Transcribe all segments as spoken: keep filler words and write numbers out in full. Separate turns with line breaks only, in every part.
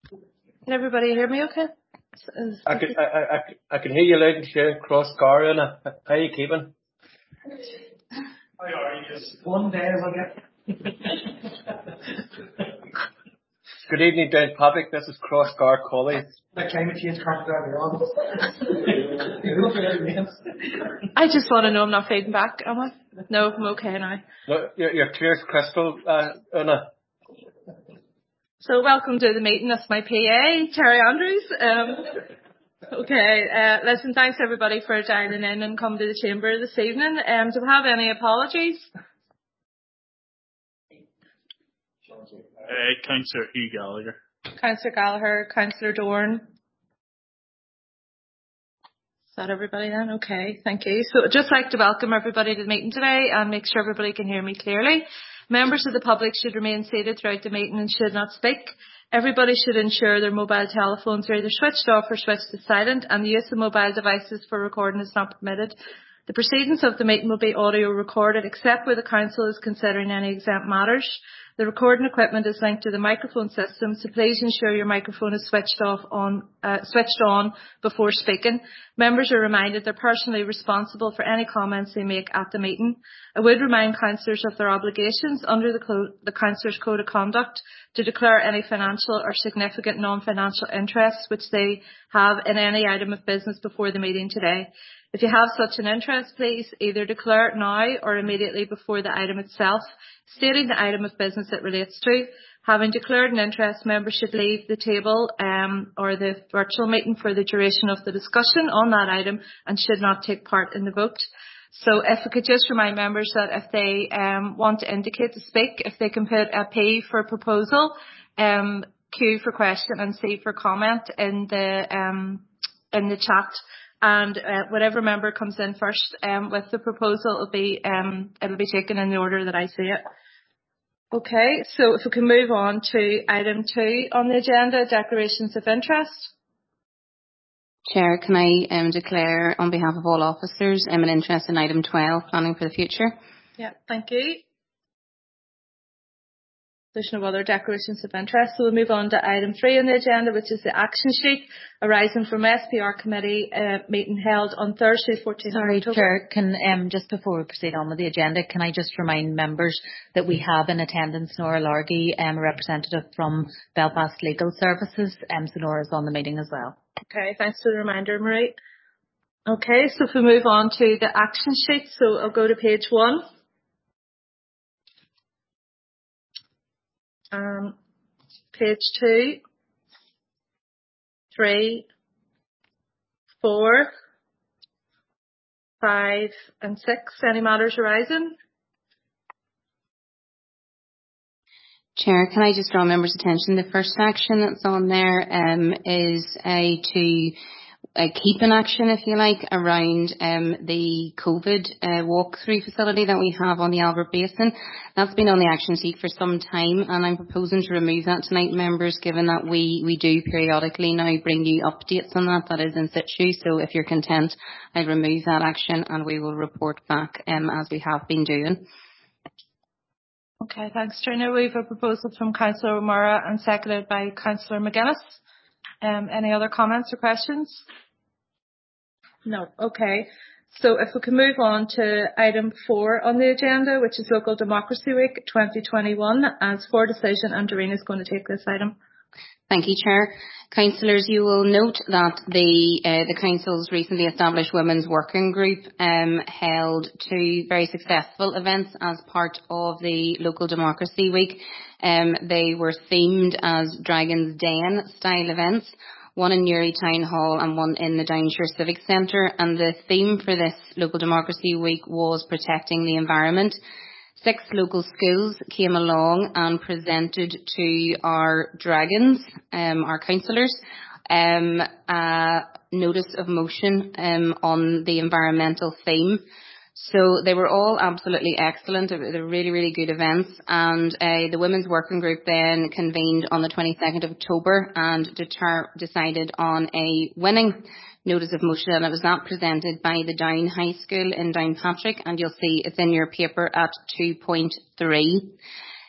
Can everybody hear me okay? Is,
I can, I, I, I can hear you loud and clear across Garana. How are you keeping?
How are you? Just one day as I get.
Good evening, down public. This is Cross Gar College.
That climate change crap earlier on.
I just want to know I'm not fading back, am I? No, I'm okay now.
No, you're, you're clear as crystal, uh, Una.
So welcome to the meeting. That's my P A, Terry Andrews. Um, okay, uh, listen, thanks everybody for dialing in and coming to the chamber this evening. Um, do we have any apologies?
Uh, Councillor Hugh Gallagher.
Councillor Gallagher, Councillor Dorn. Is that everybody then? Okay, thank you. So I'd just like to welcome everybody to the meeting today and make sure everybody can hear me clearly. Members of the public should remain seated throughout the meeting and should not speak. Everybody should ensure their mobile telephones are either switched off or switched to silent, and the use of mobile devices for recording is not permitted. The proceedings of the meeting will be audio recorded except where the council is considering any exempt matters. The recording equipment is linked to the microphone system, so please ensure your microphone is switched off on, uh, switched on before speaking. Members are reminded they're personally responsible for any comments they make at the meeting. I would remind councillors of their obligations under the, co- the Councillors' Code of Conduct to declare any financial or significant non-financial interests which they have in any item of business before the meeting today. If you have such an interest, please either declare it now or immediately before the item itself, stating the item of business it relates to. Having declared an interest, members should leave the table um, or the virtual meeting for the duration of the discussion on that item and should not take part in the vote. So if we could just remind members that if they um, want to indicate to speak, if they can put a P for proposal, um, Q for question and C for comment in the um, in the chat. And uh, whatever member comes in first um, with the proposal, it'll be um, it'll be taken in the order that I see it. Okay, so if we can move on to item two on the agenda, declarations of interest.
Chair, can I um, declare on behalf of all officers um, an interest in item twelve, planning for the future?
Yeah, thank you. There's no other declarations of interest, so we'll move on to item three on the agenda, which is the action sheet arising from S P R committee uh, meeting held on Thursday, fourteenth
Sorry,
October.
Chair, can um, just before we proceed on with the agenda, can I just remind members that we have in attendance Nora Largy, um, a representative from Belfast Legal Services, um, so Nora's on the meeting as well.
Okay, thanks for the reminder, Marie. Okay, so if we move on to the action sheet, so I'll go to page one. Um, page two, three, four, five, and six. Any matters arising?
Chair, can I just draw members' attention? The first action that's on there um, is a to uh, keep an action, if you like, around um, the COVID uh, walk-through facility that we have on the Albert Basin. That's been on the action sheet for some time, and I'm proposing to remove that tonight, members, given that we, we do periodically now bring you updates on that. That is in situ, so if you're content, I'll remove that action and we will report back um, as we have been doing.
Okay, thanks, Trina. We have a proposal from Councillor O'Mara and seconded by Councillor McGuinness. Um, any other comments or questions? No. Okay. So if we can move on to item four on the agenda, which is Local Democracy Week twenty twenty-one, as for decision, and Doreen is going to take this item.
Thank you, Chair. Councillors, you will note that the uh, the Council's recently established Women's Working Group um, held two very successful events as part of the Local Democracy Week. Um, they were themed as Dragon's Den style events, one in Newry Town Hall and one in the Downshire Civic Centre. And the theme for this Local Democracy Week was protecting the environment. Six local schools came along and presented to our dragons, um, our councillors, um, a notice of motion um, on the environmental theme. So they were all absolutely excellent. They were really, really good events. And uh, the Women's Working Group then convened on the twenty-second of October and deter- decided on a winning notice of motion, and it was that presented by the Down High School in Downpatrick, and you'll see it's in your paper at two point three.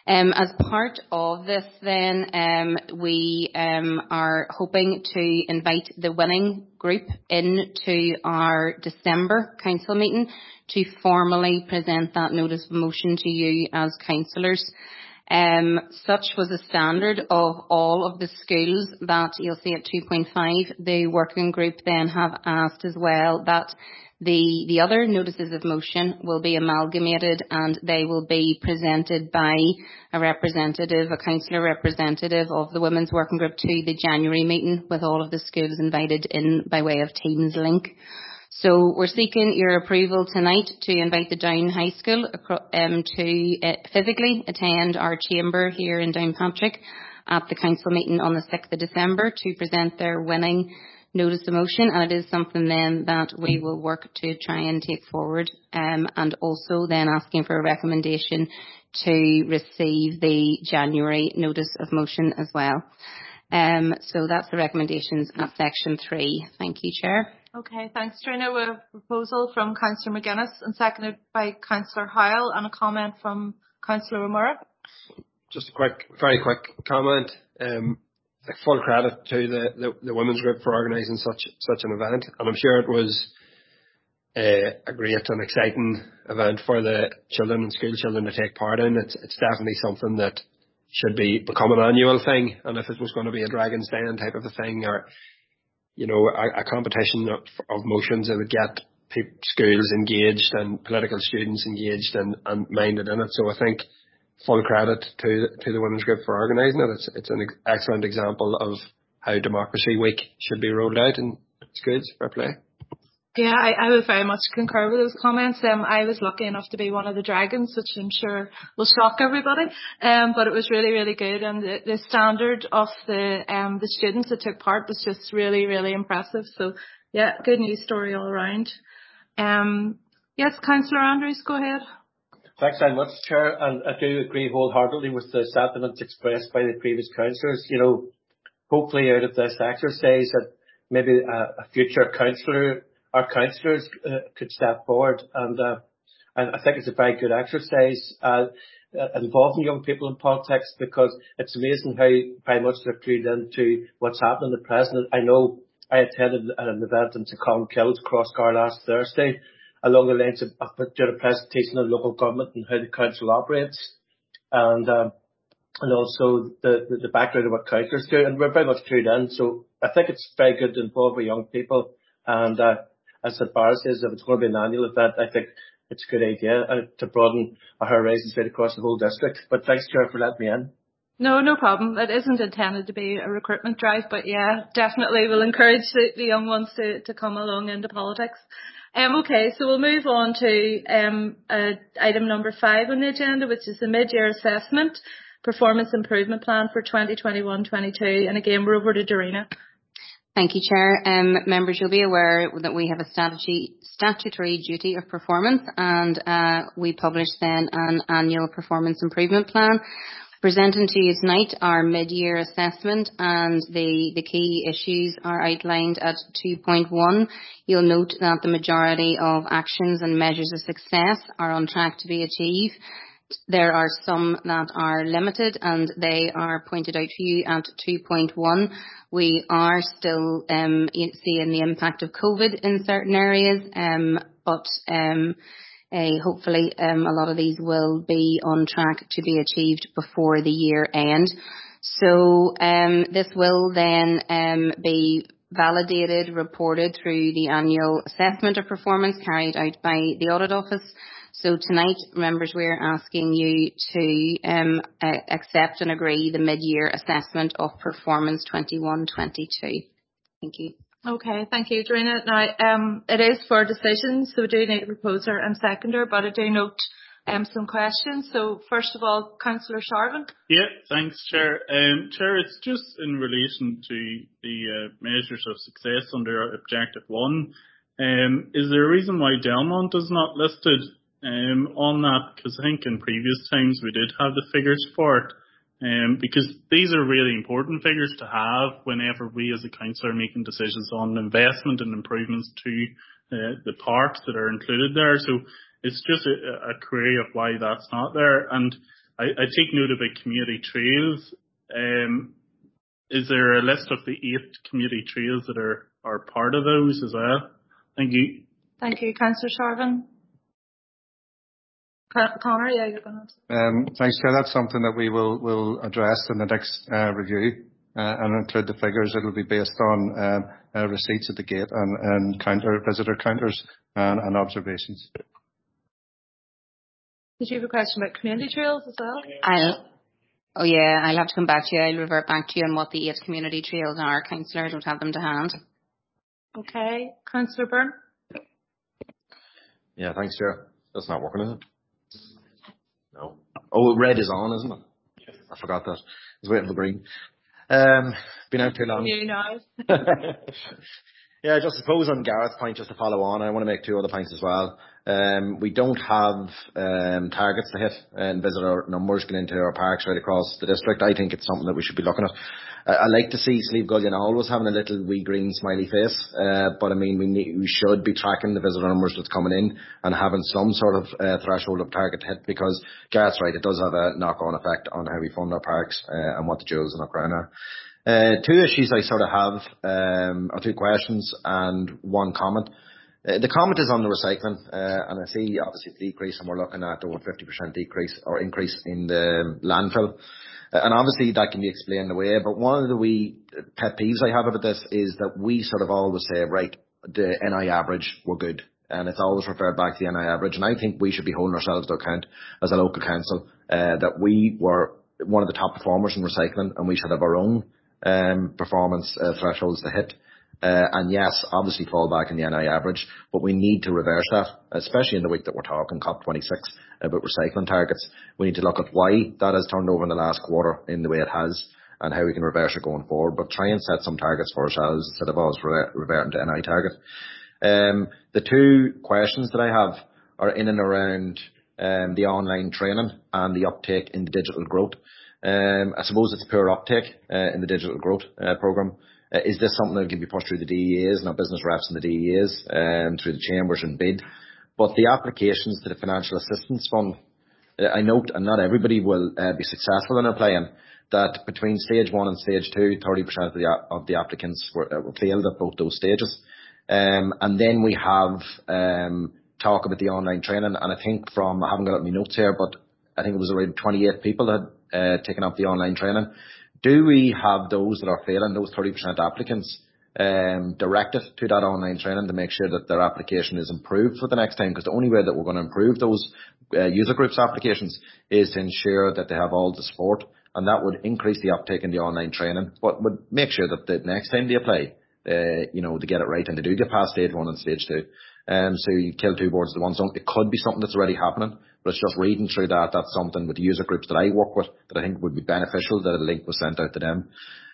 Um, as part of this then, um, we um, are hoping to invite the winning group into our December council meeting to formally present that notice of motion to you as councillors. Um, such was the standard of all of the schools that you'll see at two point five. The working group then have asked as well that the, the other notices of motion will be amalgamated and they will be presented by a representative, a councillor representative of the Women's Working Group to the January meeting, with all of the schools invited in by way of Teams link. So we're seeking your approval tonight to invite the Down High School um, to uh, physically attend our chamber here in Downpatrick at the council meeting on the sixth of December to present their winning notice of motion, and it is something then that we will work to try and take forward, um, and also then asking for a recommendation to receive the January notice of motion as well. Um, so that's the recommendations at section three. Thank you, Chair.
Okay, thanks, Trina. We have a proposal from Councillor McGuinness and seconded by Councillor Howell, and a comment from Councillor O'Meara.
Just a quick, very quick comment. Um, full credit to the, the, the women's group for organising such such an event, and I'm sure it was uh, a great and exciting event for the children and school children to take part in. It's it's definitely something that should be become an annual thing, and if it was going to be a Dragon's Den type of a thing, or you know, a, a competition of, of motions that would get people, schools engaged and political students engaged and, and minded in it. So I think full credit to to the Women's Group for organising it. It's it's an ex- excellent example of how Democracy Week should be rolled out in schools. Fair play.
Yeah, I, I would very much concur with those comments. Um, I was lucky enough to be one of the dragons, which I'm sure will shock everybody. Um, but it was really, really good, and the, the standard of the um the students that took part was just really, really impressive. So yeah, good news story all around. Um, yes, Councillor Andrews, go ahead.
Thanks very much, Chair, and I do agree wholeheartedly with the sentiments expressed by the previous councillors. You know, hopefully out of this exercise that maybe a, a future councillor, our councillors uh, could step forward, and, uh, and I think it's a very good exercise uh, uh, involving young people in politics, because it's amazing how very much they're clued into what's happening in the present. I know I attended an event in Tacon Kills, Crossgar, last Thursday, along the lines of, of doing a presentation on local government and how the council operates, and um, and also the, the, the background of what councillors do, and we're very much clued in. So I think it's very good to involve with young people, and uh, as Barra says, if it's going to be an annual event, I think it's a good idea uh, to broaden our horizons right across the whole district. But thanks, Chair, for letting me in.
No, no problem. It isn't intended to be a recruitment drive, but yeah, definitely we'll encourage the, the young ones to, to come along into politics. Um, okay, so we'll move on to um, uh, item number five on the agenda, which is the mid-year assessment performance improvement plan for twenty twenty-one twenty-two. And again, we're over to Dorina.
Thank you, Chair. Um, members, you'll be aware that we have a statutory, statutory duty of performance, and uh, we publish then an annual performance improvement plan. Presenting to you tonight our mid-year assessment, and the, the key issues are outlined at two point one. You'll note that the majority of actions and measures of success are on track to be achieved. There are some that are limited, and they are pointed out for you at two point one. We are still um, seeing the impact of COVID in certain areas, um, but um, Uh, hopefully um, a lot of these will be on track to be achieved before the year end. So um, this will then um, be validated, reported through the annual assessment of performance carried out by the Audit Office. So tonight, members, we're asking you to um, uh, accept and agree the mid-year assessment of performance twenty-one twenty-two. Thank you.
Okay, thank you, Dorina. Now, um, it is for decision, so we do need a proposer and seconder, but I do note um, some questions. So, first of all, Councillor Sharvin.
Yeah, thanks, Chair. Um, Chair, it's just in relation to the uh, measures of success under Objective one. Um, is there a reason why Delmont is not listed um, on that? Because I think in previous times we did have the figures for it. Um, because these are really important figures to have whenever we as a council are making decisions on investment and improvements to uh, the parks that are included there. So it's just a, a query of why that's not there. And I, I take note about community trails. Um, is there a list of the eight community trails that are, are part of those as well? Thank you.
Thank you, Councillor Sharvin. Conor, yeah, you're going to.
Um, thanks, Chair. That's something that we will will address in the next uh, review uh, and include the figures. It'll be based on um, uh, receipts at the gate and, and counter visitor counters and, and observations.
Did you have a question about community trails as well?
I'll, oh yeah, I'll have to come back to you. I'll revert back to you on what the eight community trails are. Councillor, I don't have them to hand.
Okay, Councillor Byrne.
Yeah, thanks, Chair. That's not working, is it? No. Oh, red is on, isn't it? Yes. I forgot that. I was waiting for green. Um, been out too long.
You know.
Yeah, just suppose on Gareth's point, just to follow on, I want to make two other points as well. Um, we don't have um, targets to hit and visitor numbers going into our parks right across the district. I think it's something that we should be looking at. Uh, I like to see Slieve Gullion always having a little wee green smiley face, uh, but I mean, we need, we should be tracking the visitor numbers that's coming in and having some sort of uh, threshold of target to hit, because Gareth's right, it does have a knock-on effect on how we fund our parks uh, and what the jewels in our crown are. Uh, two issues I sort of have, um, or two questions and one comment. Uh, the comment is on the recycling, uh, and I see obviously the decrease, and we're looking at over fifty percent decrease or increase in the landfill. Uh, and obviously that can be explained away, but one of the wee pet peeves I have about this is that we sort of always say, right, the N I average, we're good. And it's always referred back to the N I average. And I think we should be holding ourselves to account as a local council, uh, that we were one of the top performers in recycling, and we should have our own um, performance uh, thresholds to hit. Uh, and yes, obviously fall back in the N I average, but we need to reverse that, especially in the week that we're talking, COP twenty-six, about recycling targets. We need to look at why that has turned over in the last quarter in the way it has, and how we can reverse it going forward, but try and set some targets for ourselves instead of always re- reverting to N I target. Um, the two questions that I have are in and around um, the online training and the uptake in the digital growth. Um, I suppose it's poor uptake uh, in the digital growth uh, programme. Uh, is this something that can be pushed through the D E As and our business reps and the D E As, um, through the chambers and bid? But the applications to the Financial Assistance Fund, uh, I note, and not everybody will uh, be successful in applying, that between stage one and stage two, thirty percent of the, of the applicants were, uh, were failed at both those stages. Um, and then we have um, talk about the online training, and I think from, I haven't got my notes here, but I think it was around twenty-eight people that had uh, taken up the online training. Do we have those that are failing, those thirty percent applicants, um, directed to that online training to make sure that their application is improved for the next time? Because the only way that we're going to improve those uh, user groups applications is to ensure that they have all the support, and that would increase the uptake in the online training, but would make sure that the next time they apply, uh, you know, to get it right and to do get past stage one and stage two. Um, so you kill two birds with one stone. It could be something that's already happening, but it's just reading through that. That's something with the user groups that I work with that I think would be beneficial that a link was sent out to them.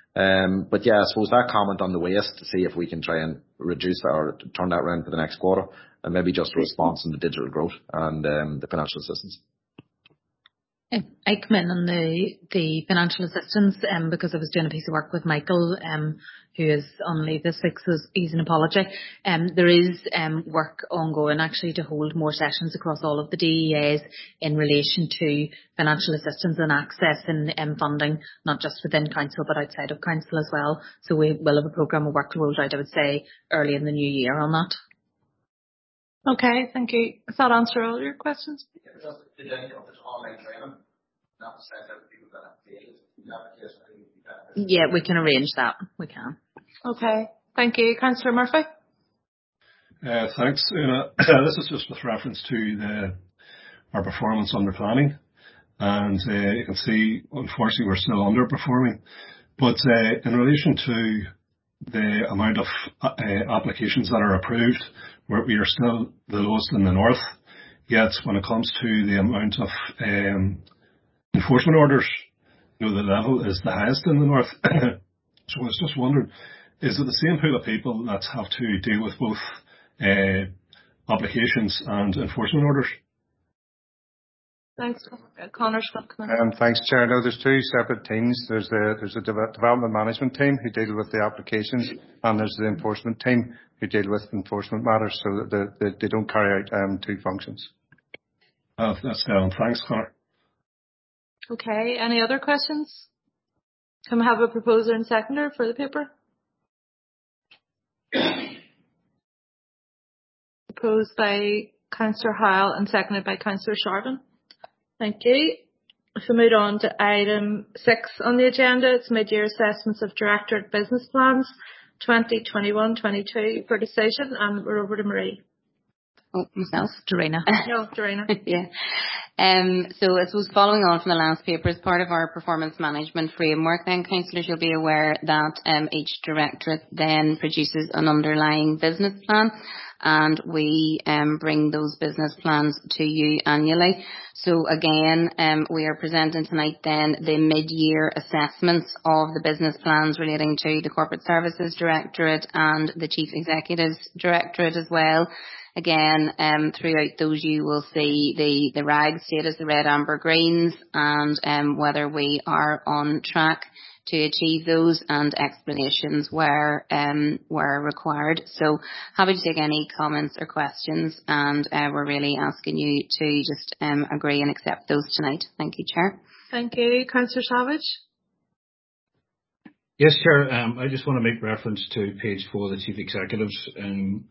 Um, but yeah, I suppose that comment on the waste, to see if we can try and reduce that or turn that around for the next quarter, and maybe just a response in the digital growth and um, the financial assistance.
I come in on the, the financial assistance um, because I was doing a piece of work with Michael, um, who is on leave this week, so he's an apology. Um, there is um, work ongoing actually to hold more sessions across all of the D E As in relation to financial assistance and access and um, funding, not just within council but outside of council as well. So we will have a programme of work rolled out, I would say, early in the new year on that.
Okay, thank you. Does that answer all your questions?
Yeah, just the link of this online training, not to send out people that have failed the application. I think would be beneficial.
Yeah, we can arrange that. We can.
Okay, thank you. Councillor Murphy?
Uh, thanks. Uh, this is just with reference to the, our performance under planning. And uh, you can see, unfortunately, we're still underperforming. But uh, in relation to the amount of uh, applications that are approved, where we are still the lowest in the north. Yet when it comes to the amount of um, enforcement orders, you know, the level is the highest in the north. So I was just wondering, is it the same pool of people that have to deal with both uh, applications and enforcement orders?
Thanks. Connor's got to come in.
Um, thanks, Chair. No, there's two separate teams. There's the there's a de- development management team who deal with the applications, and there's the enforcement team who deal with enforcement matters. So that the, the, they don't carry out um, two functions.
Uh, that's down. Thanks, Connor.
Okay, any other questions? Can we have a proposer and seconder for the paper? Proposed by Councillor Howell and seconded by Councillor Sharvin. Thank you. If we move on to item six on the agenda, it's mid-year assessments of Directorate Business Plans twenty twenty-one twenty-two for decision, and we're over to Marie.
Oh, myself.
Dorena.
No, Dorena.
Yeah. Um, so I suppose following on from the last paper, as part of our performance management framework, then councillors, you'll be aware that um, each directorate then produces an underlying business plan, and we um, bring those business plans to you annually. So again, um, we are presenting tonight then the mid-year assessments of the business plans relating to the Corporate Services Directorate and the Chief Executive's Directorate as well. Again, um, throughout those you will see the, the R A G status, the red, amber, greens, and um, whether we are on track to achieve those, and explanations where um, where required. So happy to take any comments or questions, and uh, we're really asking you to just um, agree and accept those tonight. Thank you, Chair.
Thank you. Councillor Savage.
Yes, Chair. Um, I just want to make reference to page four of the Chief Executive's um,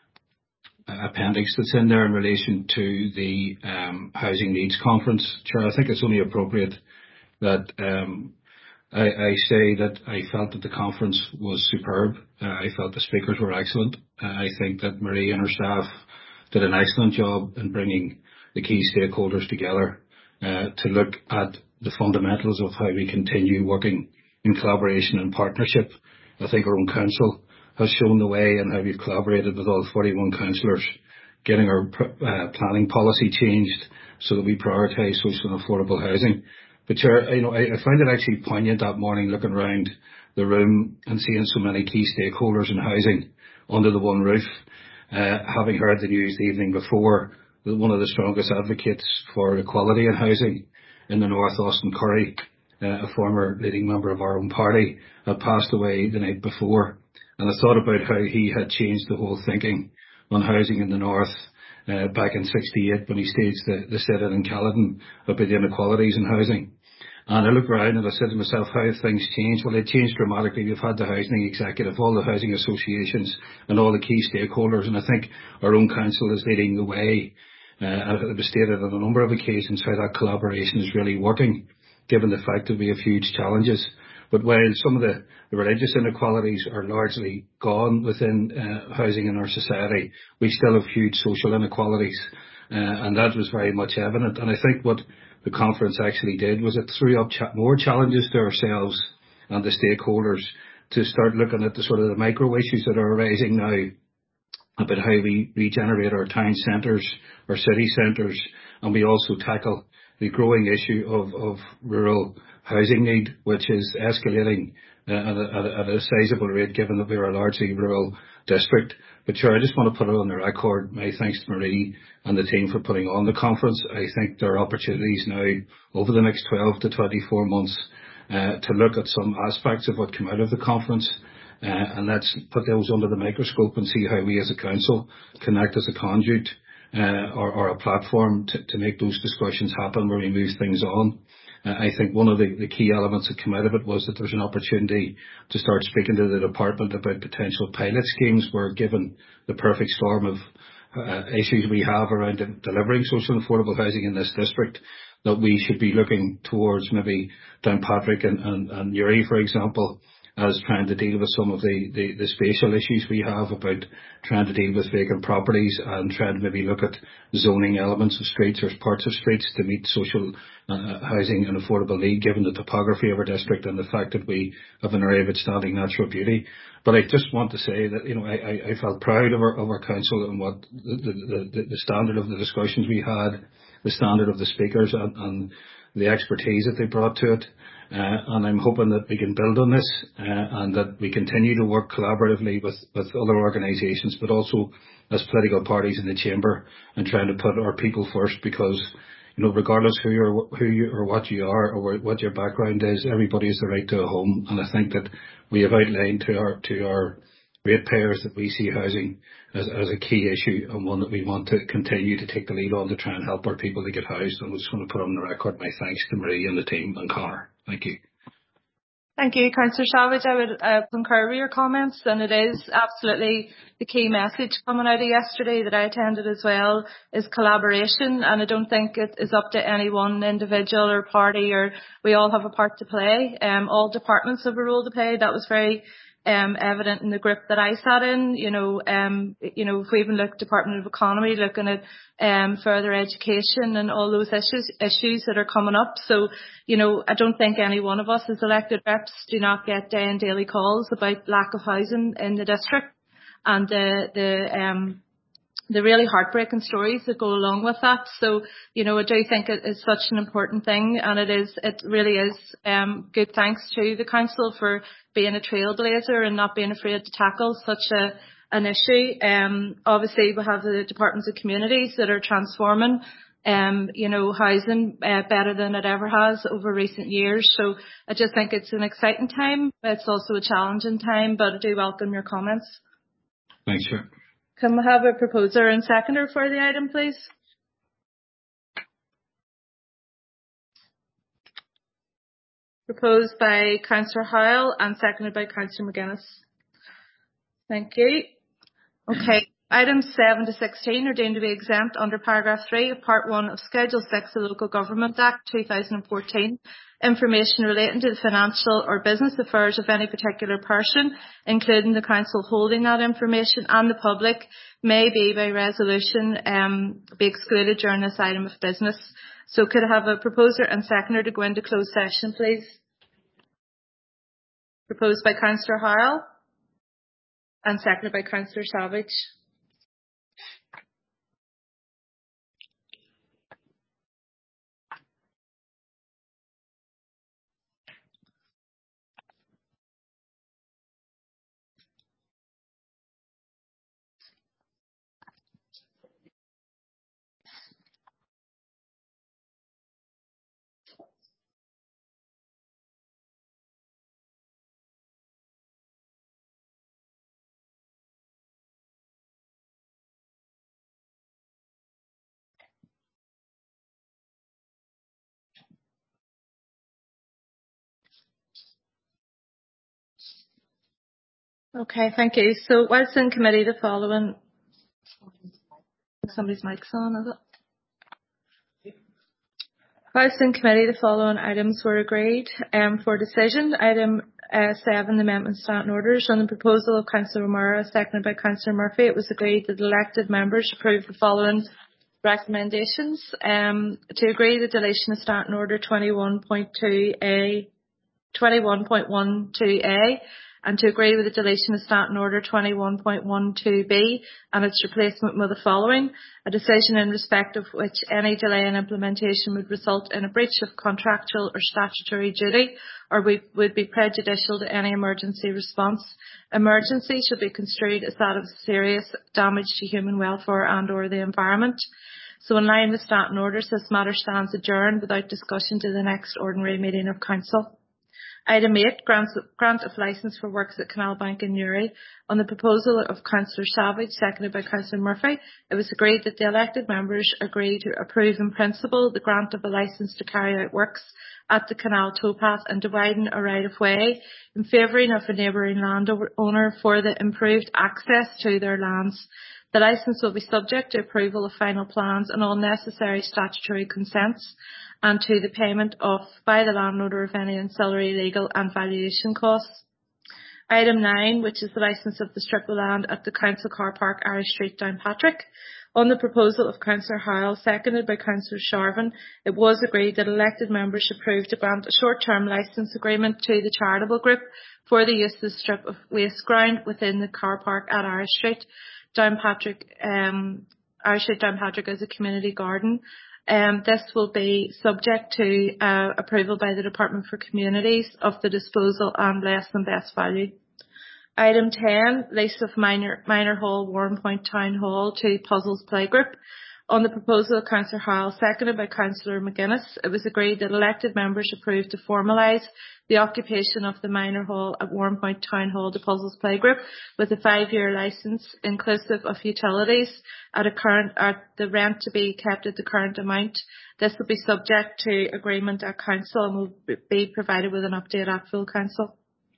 appendix that's in there in relation to the um, Housing Needs Conference. Chair, I think it's only appropriate that um, I, I say that I felt that the conference was superb. Uh, I felt the speakers were excellent. Uh, I think that Marie and her staff did an excellent job in bringing the key stakeholders together uh, to look at the fundamentals of how we continue working in collaboration and partnership. I think our own council has shown the way and how we've collaborated with all forty-one councillors, getting our uh, planning policy changed so that we prioritise social and affordable housing. But Chair, you know, I, I found it actually poignant that morning looking around the room and seeing so many key stakeholders in housing under the one roof, uh, having heard the news the evening before that one of the strongest advocates for equality in housing in the North, Austin Curry, uh, a former leading member of our own party, had passed away the night before. And I thought about how he had changed the whole thinking on housing in the North uh, back in sixty-eight when he staged the, the sit-in in Caledon about the inequalities in housing. And I look around and I said to myself, how have things changed? Well, they changed dramatically. We've had the housing executive, all the housing associations and all the key stakeholders. And I think our own council is leading the way. Uh, and it was stated on a number of occasions how that collaboration is really working, given the fact that we have huge challenges. But while some of the, the religious inequalities are largely gone within uh, housing in our society, we still have huge social inequalities. Uh, and that was very much evident. And I think what the conference actually did was it threw up cha- more challenges to ourselves and the stakeholders to start looking at the sort of the micro issues that are arising now about how we regenerate our town centres, our city centres, and we also tackle the growing issue of, of rural housing need, which is escalating uh, at, a, at a sizable rate, given that we are a largely rural district. But sure, I just want to put it on the record, my thanks to Marie and the team for putting on the conference. I think there are opportunities now over the next twelve to twenty-four months uh, to look at some aspects of what came out of the conference. Uh, and let's put those under the microscope and see how we as a council can act as a conduit uh, or, or a platform to, to make those discussions happen where we move things on. Uh, I think one of the, the key elements that came out of it was that there's an opportunity to start speaking to the department about potential pilot schemes where, given the perfect storm of uh, issues we have around de- delivering social and affordable housing in this district, that we should be looking towards maybe Downpatrick and, and, and Uri, for example, as trying to deal with some of the, the, the spatial issues we have about trying to deal with vacant properties and trying to maybe look at zoning elements of streets or parts of streets to meet social uh, housing and affordable need, given the topography of our district and the fact that we have an area of outstanding natural beauty. But I just want to say that, you know, I, I felt proud of our, of our council and what the, the, the, the standard of the discussions we had, the standard of the speakers and, and the expertise that they brought to it. Uh, and I'm hoping that we can build on this uh, and that we continue to work collaboratively with, with other organisations, but also as political parties in the chamber, and trying to put our people first, because, you know, regardless who you're, who you or what you are or what your background is, everybody has the right to a home. And I think that we have outlined to our to our ratepayers that we see housing as, as a key issue and one that we want to continue to take the lead on to try and help our people to get housed. And I just want to put on the record my thanks to Marie and the team and Connor. Thank you.
Thank you, Councillor Savage. I would uh, concur with your comments, and it is absolutely the key message coming out of yesterday that I attended as well is collaboration, and I don't think it is up to any one individual or party, or we all have a part to play. Um, all departments have a role to play. That was very um, evident in the group that I sat in. You know, um, you know, if we even look Department of Economy, looking at um, further education and all those issues issues that are coming up. So, you know, I don't think any one of us as elected reps do not get day and daily calls about lack of housing in the district, and the the um the really heartbreaking stories that go along with that. So, you know, I do think it is such an important thing, and it is, it really is um good thanks to the council for being a trailblazer and not being afraid to tackle such a an issue. Um, obviously we have the Departments of Communities that are transforming um, you know, housing uh, better than it ever has over recent years. So I just think it's an exciting time. It's also a challenging time, but I do welcome your comments.
Thanks, Chair.
Can we have a proposer and seconder for the item, please? Proposed by Councillor Howell and seconded by Councillor McGuinness. Thank you. Okay. Items seven to sixteen are deemed to be exempt under paragraph three of part one of Schedule six of the Local Government Act two thousand fourteen. Information relating to the financial or business affairs of any particular person, including the council holding that information and the public, may be by resolution um, be excluded during this item of business. So could I have a proposer and seconder to go into closed session, please? Proposed by Councillor Howell and seconded by Councillor Savage. Okay, thank you. So whilst in committee, the following... Somebody's mic's on, is it? Whilst in committee, the following items were agreed um, for decision. Item uh, seven, the amendment standing orders. On the proposal of Councillor O'Meara, seconded by Councillor Murphy, it was agreed that elected members approve the following recommendations. Um, to agree the deletion of standing order twenty-one point two A, twenty-one point one two A, and to agree with the deletion of Standing Order twenty-one point one two B and its replacement with the following: a decision in respect of which any delay in implementation would result in a breach of contractual or statutory duty or would be prejudicial to any emergency response. Emergency should be construed as that of serious damage to human welfare and or the environment. So in line with Standing Orders, this matter stands adjourned without discussion to the next ordinary meeting of Council. Item eight, grant, grant of licence for works at Canal Bank in Newry. On the proposal of Councillor Savage, seconded by Councillor Murphy, it was agreed that the elected members agree to approve in principle the grant of a licence to carry out works at the canal towpath and to widen a right-of-way in favouring of a neighbouring landowner for the improved access to their lands. The licence will be subject to approval of final plans and all necessary statutory consents, and to the payment of by the landowner of any ancillary legal and valuation costs. Item nine, which is the licence of the strip of land at the Council Car Park, Irish Street, Downpatrick. On the proposal of Councillor Howell, seconded by Councillor Sharvin, it was agreed that elected members approve to grant a short-term licence agreement to the charitable group for the use of the strip of waste ground within the car park at Irish Street, Downpatrick, um, Irish Street, Downpatrick as a community garden. Um, this will be subject to uh, approval by the Department for Communities of the disposal and less than best value. Item ten, lease of minor, minor hall, Warren Point Town Hall to Puzzles Playgroup. On the proposal of Councillor Howell, seconded by Councillor McGuinness, it was agreed that elected members approved to formalise the occupation of the Minor Hall at Warrenpoint Town Hall to Puzzles Playgroup with a five-year licence inclusive of utilities at a current at the rent to be kept at the current amount. This will be subject to agreement at Council and will be provided with an update at full Council.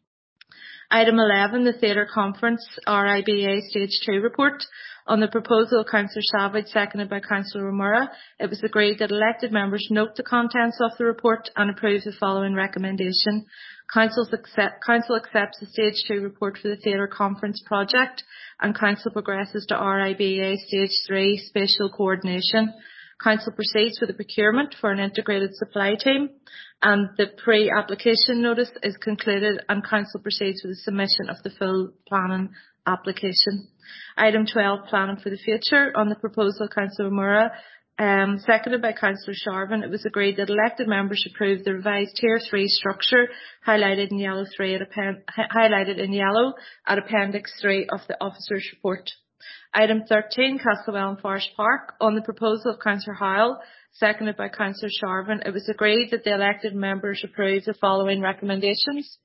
Item eleven, the Theatre Conference R I B A Stage two report. On the proposal of Councillor Savage, seconded by Councillor O'Meara, it was agreed that elected members note the contents of the report and approve the following recommendation. Council accept, Council accepts the Stage two report for the Theatre Conference project, and Council progresses to R I B A Stage three Spatial Coordination. Council proceeds with the procurement for an integrated supply team, and the pre-application notice is concluded, and Council proceeds with the submission of the full planning application. Item twelve, planning for the future. On the proposal of Councillor O'Meara, um, seconded by Councillor Sharvin, it was agreed that elected members approve the revised Tier three structure highlighted in yellow three at append- highlighted in yellow at Appendix three of the Officer's Report. Item thirteen, Castlewellan Forest Park. On the proposal of Councillor Howell, seconded by Councillor Sharvin, it was agreed that the elected members approve the following recommendations.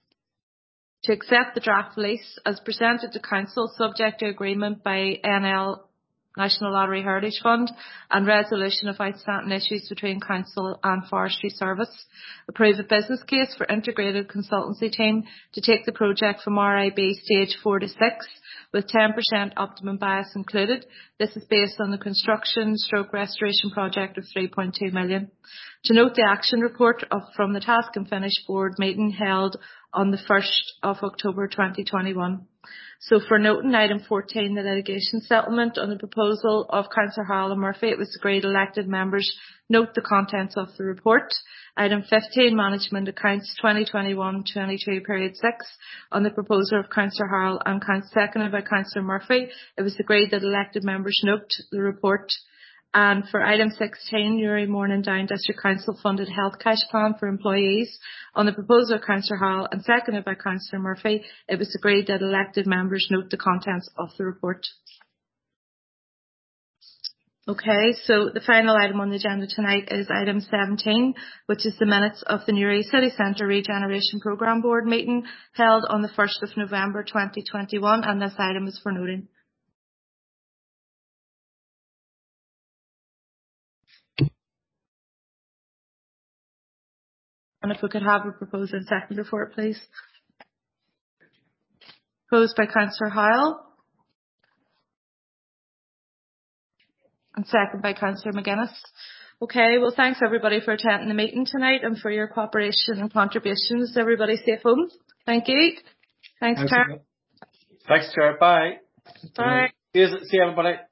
To accept the draft lease as presented to Council, subject to agreement by N L National Lottery Heritage Fund and resolution of outstanding issues between Council and Forestry Service. Approve a business case for integrated consultancy team to take the project from R I B stage four to six with ten percent optimum bias included. This is based on the construction stroke restoration project of three point two million. To note the action report of, from the Task and Finish Board meeting held on the first of October twenty twenty-one. So for noting item fourteen, the litigation settlement, on the proposal of Councillor Howell and Murphy, it was agreed elected members note the contents of the report. Item fifteen, management accounts twenty twenty-one twenty-two period six. On the proposal of Councillor Howell and seconded by Councillor Murphy, it was agreed that elected members note the report. And for item sixteen, Newry Morning Down District Council funded health cash plan for employees. On the proposal of Councillor Howell and seconded by Councillor Murphy, it was agreed that elected members note the contents of the report. Okay, so the final item on the agenda tonight is item seventeen, which is the minutes of the Newry City Centre Regeneration Programme Board meeting held on the first of November twenty twenty-one, and this item is for noting. And if we could have a proposed and seconded for it, please. Proposed by Councillor Howell. And seconded by Councillor McGuinness. Okay, well thanks everybody for attending the meeting tonight and for your cooperation and contributions. Everybody safe home. Thank you. Thanks, Chair.
Thanks, Chair. Bye.
Bye.
See you, see everybody.